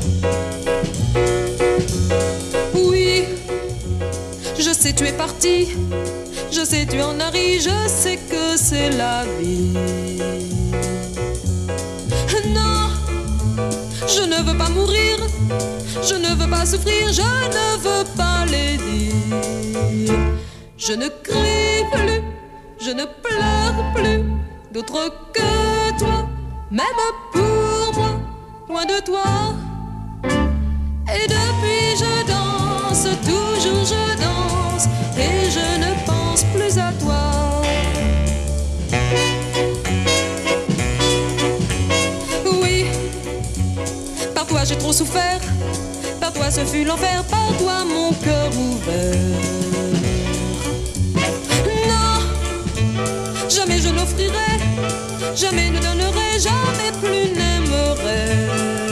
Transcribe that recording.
Oui, je sais tu es parti, je sais tu en as ri, je sais que c'est la vie. Non, je ne veux pas mourir, je ne veux pas souffrir, je ne veux pas les dire. Je ne crie plus, je ne pleure plus, d'autre que toi, même pour moi, loin de toi. Et depuis je danse, toujours je danse, et je ne pense plus à toi. Oui, par toi j'ai trop souffert, par toi ce fut l'enfer, par toi mon cœur ouvert. Non, jamais je n'offrirai, jamais ne donnerai, jamais plus n'aimerai.